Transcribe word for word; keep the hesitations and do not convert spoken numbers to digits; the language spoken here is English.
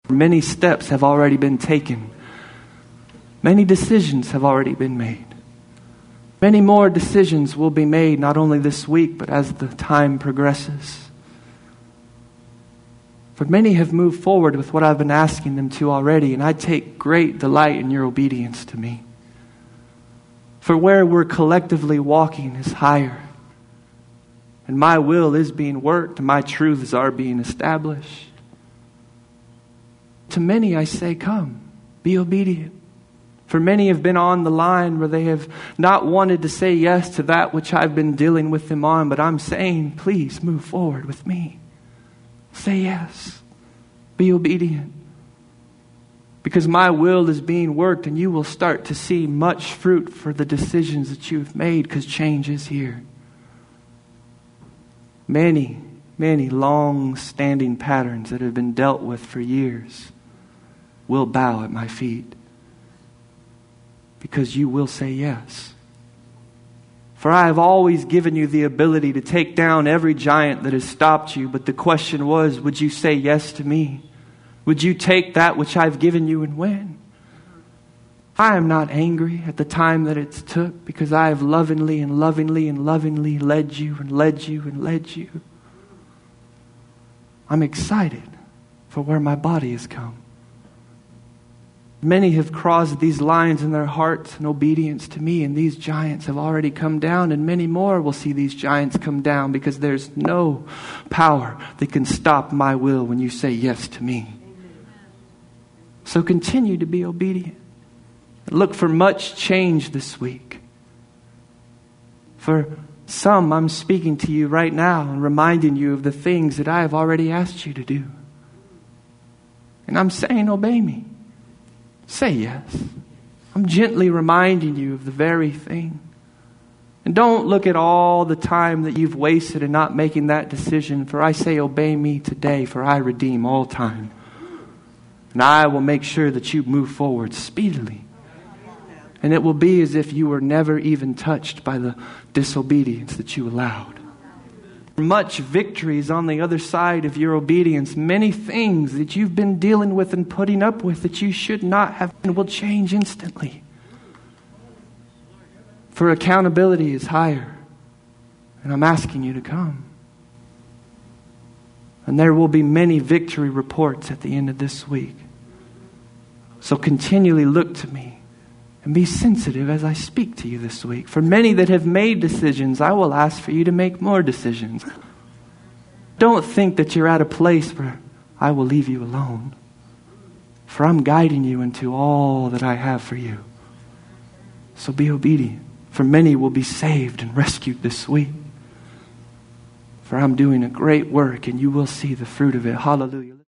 Many steps have already been taken. Many decisions have already been made. Many more decisions will be made, not only this week, but as the time progresses. For many have moved forward with what I've been asking them to already, and I take great delight in your obedience to me. For where we're collectively walking is higher, and my will is being worked, and my truths are being established. To many I say, come, be obedient. For many have been on the line where they have not wanted to say yes to that which I've been dealing with them on, but I'm saying, please move forward with me. Say yes. Be obedient. Because my will is being worked, and you will start to see much fruit for the decisions that you've made, because change is here. Many, many long-standing patterns that have been dealt with for years will bow at my feet. Because you will say yes. For I have always given you the ability to take down every giant that has stopped you. But the question was, would you say yes to me? Would you take that which I've given you and when? I am not angry at the time that it's took, because I have lovingly and lovingly and lovingly led you and led you and led you. I'm excited for where my body has come. Many have crossed these lines in their hearts in obedience to me, and these giants have already come down, and many more will see these giants come down, because there's no power that can stop my will when you say yes to me. So continue to be obedient. Look for much change this week. For some, I'm speaking to you right now and reminding you of the things that I have already asked you to do. And I'm saying, obey me. Say yes. I'm gently reminding you of the very thing. And don't look at all the time that you've wasted in not making that decision. For I say, obey me today, for I redeem all time. And I will make sure that you move forward speedily. And it will be as if you were never even touched by the disobedience that you allowed. Much victory is on the other side of your obedience. Many things that you've been dealing with and putting up with that you should not have will change instantly. For accountability is higher. And I'm asking you to come. And there will be many victory reports at the end of this week. So continually look to me. And be sensitive as I speak to you this week. For many that have made decisions, I will ask for you to make more decisions. Don't think that you're at a place where I will leave you alone. For I'm guiding you into all that I have for you. So be obedient. For many will be saved and rescued this week. For I'm doing a great work, and you will see the fruit of it. Hallelujah.